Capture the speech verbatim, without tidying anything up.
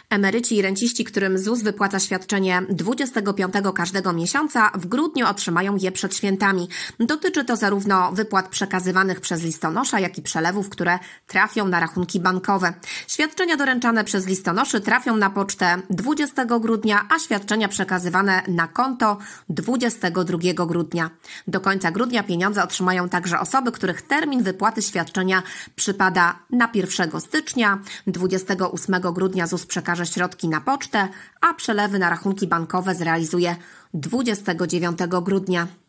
Emeryci i renciści, którym Z U S wypłaca świadczenie dwudziestego piątego każdego miesiąca, w grudniu otrzymają je przed świętami. Dotyczy to zarówno wypłat przekazywanych przez listonosza, jak i przelewów, które trafią na rachunki bankowe. Świadczenia doręczane przez listonoszy trafią na pocztę dwudziestego grudnia, a świadczenia przekazywane na konto dwudziestego drugiego grudnia. Do końca grudnia pieniądze otrzymają także osoby, których termin wypłaty świadczenia przypada na pierwszego stycznia. dwudziestego ósmego grudnia Z U S przekaże środki na pocztę, a przelewy na rachunki bankowe zrealizuje dwudziestego dziewiątego grudnia.